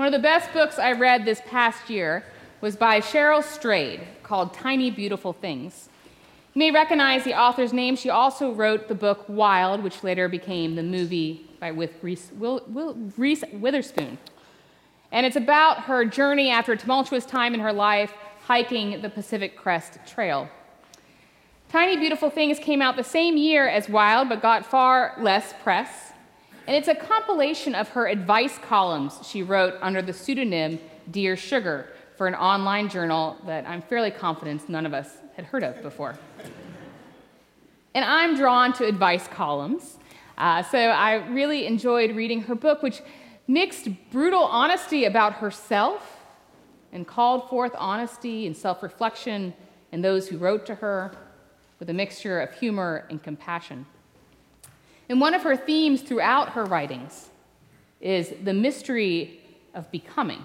One of the best books I read this past year was by Cheryl Strayed, called Tiny Beautiful Things. You may recognize the author's name. She also wrote the book Wild, which later became the movie with Reese Witherspoon. And it's about her journey after a tumultuous time in her life hiking the Pacific Crest Trail. Tiny Beautiful Things came out the same year as Wild, but got far less press. And it's a compilation of her advice columns she wrote under the pseudonym Dear Sugar for an online journal that I'm fairly confident none of us had heard of before. And I'm drawn to advice columns, so I really enjoyed reading her book, which mixed brutal honesty about herself and called forth honesty and self-reflection in those who wrote to her with a mixture of humor and compassion. And one of her themes throughout her writings is the mystery of becoming.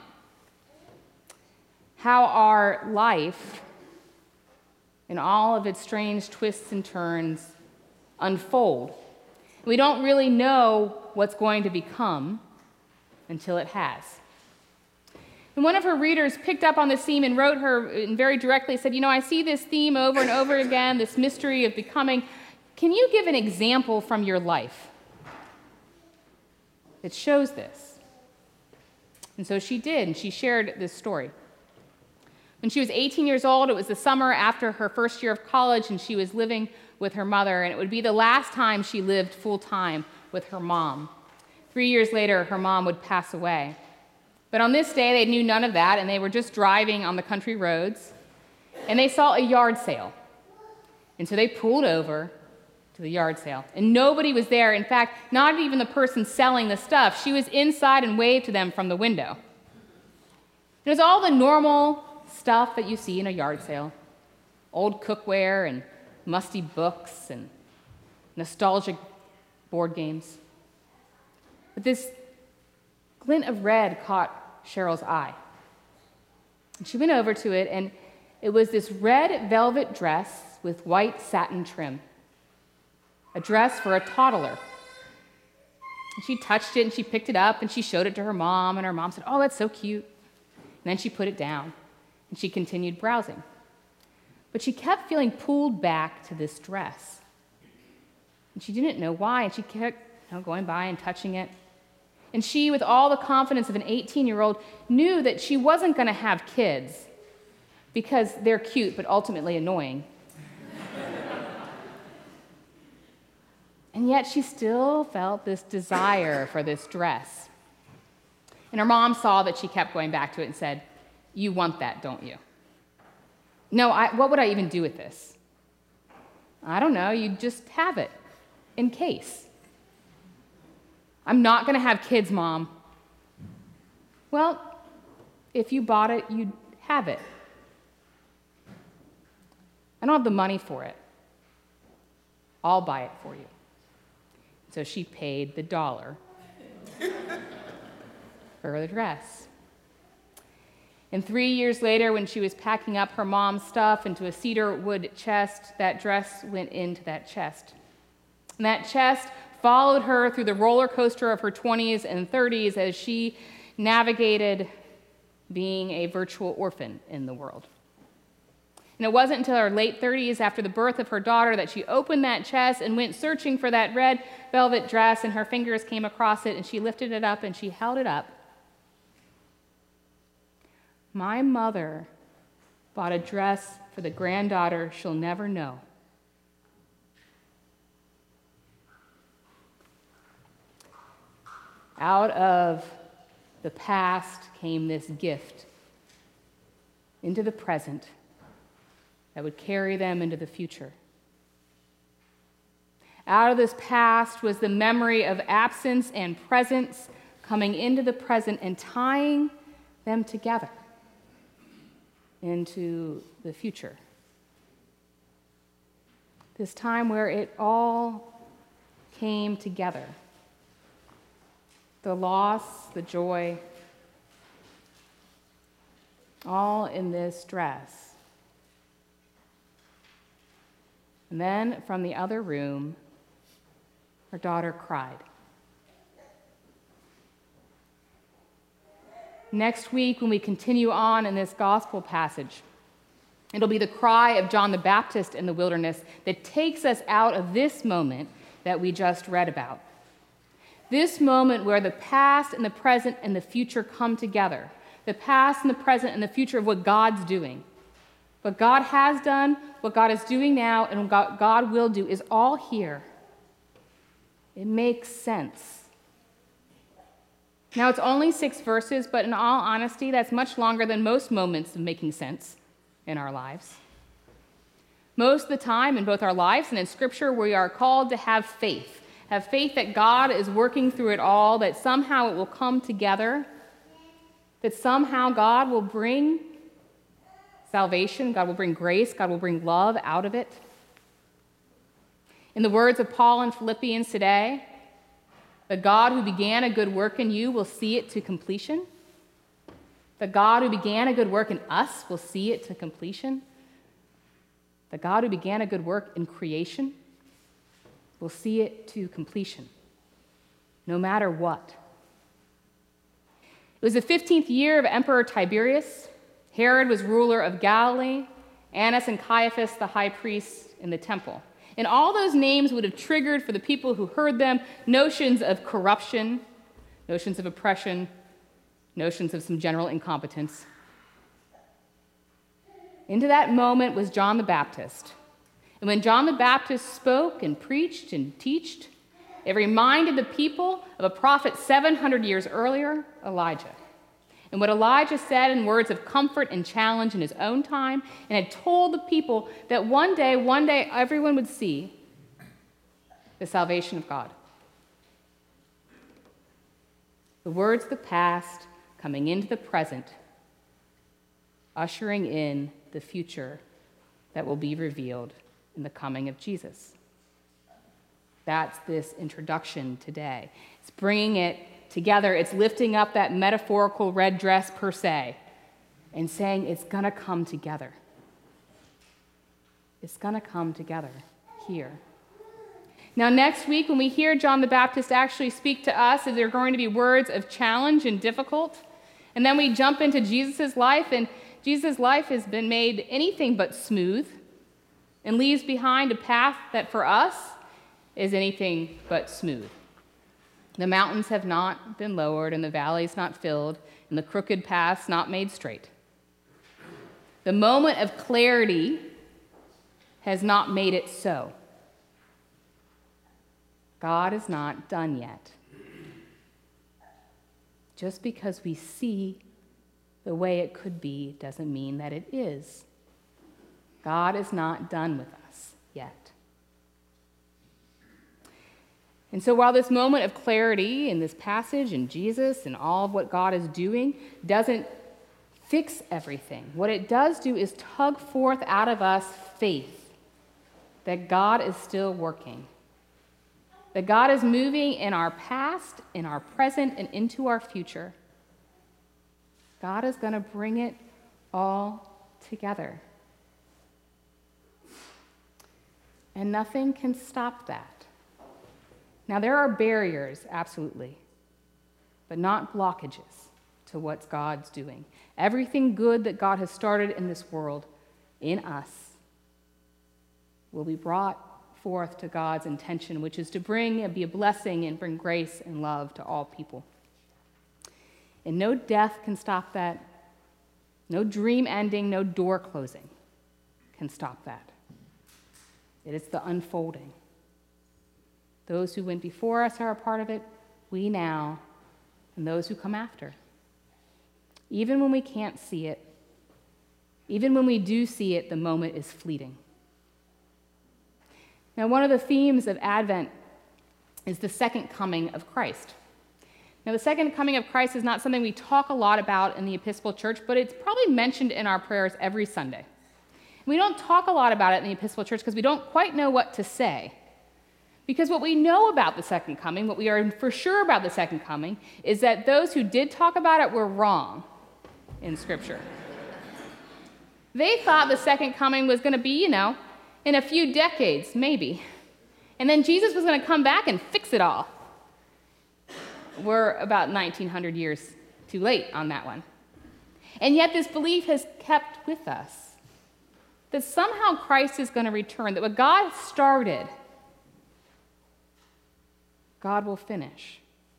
How our life, in all of its strange twists and turns, unfold. We don't really know what's going to become until it has. And one of her readers picked up on this theme and wrote her and very directly said, I see this theme over and over again, this mystery of becoming. Can you give an example from your life that shows this? And so she did, and she shared this story. When she was 18 years old, it was the summer after her first year of college, and she was living with her mother, and it would be the last time she lived full-time with her mom. 3 years later, her mom would pass away. But on this day, they knew none of that, and they were just driving on the country roads, and they saw a yard sale. And so they pulled over to the yard sale, and nobody was there. In fact, not even the person selling the stuff. She was inside and waved to them from the window. It was all the normal stuff that you see in a yard sale. Old cookware and musty books and nostalgic board games. But this glint of red caught Cheryl's eye. And she went over to it, and it was this red velvet dress with white satin trim. A dress for a toddler. And she touched it, and she picked it up, and she showed it to her mom, and her mom said, "Oh, that's so cute." And then she put it down, and she continued browsing. But she kept feeling pulled back to this dress. And she didn't know why, and she kept going by and touching it. And she, with all the confidence of an 18-year-old, knew that she wasn't going to have kids because they're cute but ultimately annoying. And yet she still felt this desire for this dress. And her mom saw that she kept going back to it and said, "You want that, don't you?" "No, what would I even do with this?" "I don't know, you just have it, in case." "I'm not going to have kids, Mom." "Well, if you bought it, you'd have it." "I don't have the money for it. I'll buy it for you." So she paid the $1 for the dress. And 3 years later, when she was packing up her mom's stuff into a cedar wood chest, that dress went into that chest. And that chest followed her through the roller coaster of her 20s and 30s as she navigated being a virtual orphan in the world. And it wasn't until her late 30s, after the birth of her daughter, that she opened that chest and went searching for that red velvet dress, and her fingers came across it, and she lifted it up, and she held it up. "My mother bought a dress for the granddaughter she'll never know." Out of the past came this gift into the present that would carry them into the future. Out of this past was the memory of absence and presence coming into the present and tying them together into the future. This time where it all came together. The loss, the joy, all in this dress. And then from the other room, her daughter cried. next week when we continue on in this gospel passage. It'll be the cry of John the Baptist in the wilderness that takes us out of this moment that we just read about. This moment where the past and the present and the future come together. The past and the present and the future of what God's doing. What God has done, what God is doing now, and what God will do is all here. It makes sense. Now, it's only 6 verses, but in all honesty, that's much longer than most moments of making sense in our lives. Most of the time in both our lives and in Scripture, we are called to have faith. Have faith that God is working through it all, that somehow it will come together, that somehow God will bring salvation, God will bring grace, God will bring love out of it. In the words of Paul in Philippians today, the God who began a good work in you will see it to completion. The God who began a good work in us will see it to completion. The God who began a good work in creation will see it to completion, no matter what. It was the 15th year of Emperor Tiberius. Herod was ruler of Galilee, Annas and Caiaphas the high priests in the temple. And all those names would have triggered for the people who heard them notions of corruption, notions of oppression, notions of some general incompetence. Into that moment was John the Baptist. And when John the Baptist spoke and preached and taught, it reminded the people of a prophet 700 years earlier, Elijah. And what Elijah said in words of comfort and challenge in his own time, and had told the people that one day, everyone would see the salvation of God. The words of the past coming into the present, ushering in the future that will be revealed in the coming of Jesus. That's this introduction today. It's bringing it together. It's lifting up that metaphorical red dress per se and saying it's going to come together. It's going to come together here. Now, next week, when we hear John the Baptist actually speak to us, there are going to be words of challenge and difficult. And then we jump into Jesus' life, and Jesus' life has been made anything but smooth and leaves behind a path that for us is anything but smooth. The mountains have not been lowered, and the valleys not filled, and the crooked paths not made straight. The moment of clarity has not made it so. God is not done yet. Just because we see the way it could be doesn't mean that it is. God is not done with us yet. And so while this moment of clarity in this passage and Jesus and all of what God is doing doesn't fix everything, what it does do is tug forth out of us faith that God is still working, that God is moving in our past, in our present, and into our future. God is going to bring it all together. And nothing can stop that. Now, there are barriers, absolutely, but not blockages to what God's doing. Everything good that God has started in this world, in us, will be brought forth to God's intention, which is to bring and be a blessing and bring grace and love to all people. And no death can stop that. No dream ending, no door closing can stop that. It is the unfolding. Those who went before us are a part of it, we now, and those who come after. Even when we can't see it, even when we do see it, the moment is fleeting. Now, one of the themes of Advent is the second coming of Christ. Now, the second coming of Christ is not something we talk a lot about in the Episcopal Church, but it's probably mentioned in our prayers every Sunday. We don't talk a lot about it in the Episcopal Church because we don't quite know what to say. Because what we know about the second coming, what we are for sure about the second coming, is that those who did talk about it were wrong in Scripture. They thought the second coming was going to be, in a few decades, maybe. And then Jesus was going to come back and fix it all. We're about 1,900 years too late on that one. And yet this belief has kept with us that somehow Christ is going to return, that what God started, God will finish.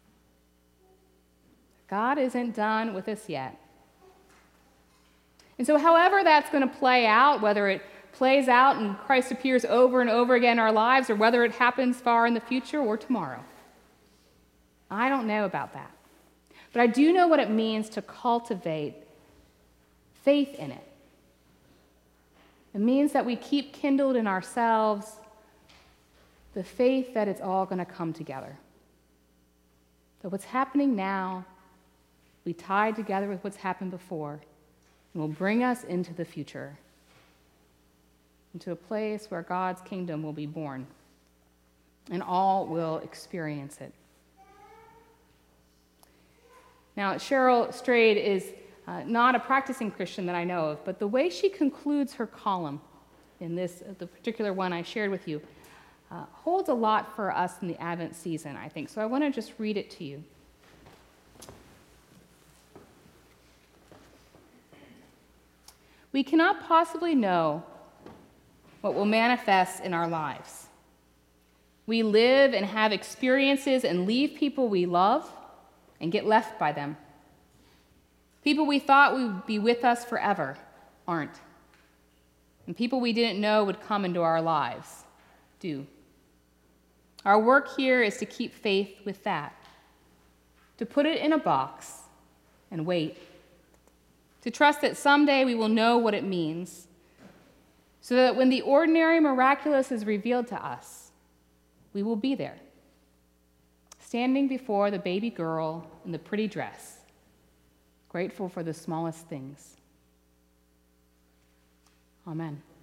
God isn't done with us yet. And so however that's going to play out, whether it plays out and Christ appears over and over again in our lives, or whether it happens far in the future or tomorrow, I don't know about that. But I do know what it means to cultivate faith in it. It means that we keep kindled in ourselves the faith that it's all going to come together. That what's happening now, we tie together with what's happened before, and will bring us into the future, into a place where God's kingdom will be born, and all will experience it. Now, Cheryl Strayed is not a practicing Christian that I know of, but the way she concludes her column in the particular one I shared with you, holds a lot for us in the Advent season, I think. So I want to just read it to you. We cannot possibly know what will manifest in our lives. We live and have experiences and leave people we love and get left by them. People we thought would be with us forever aren't. And people we didn't know would come into our lives do. Our work here is to keep faith with that, to put it in a box and wait, to trust that someday we will know what it means, so that when the ordinary miraculous is revealed to us, we will be there, standing before the baby girl in the pretty dress, grateful for the smallest things. Amen.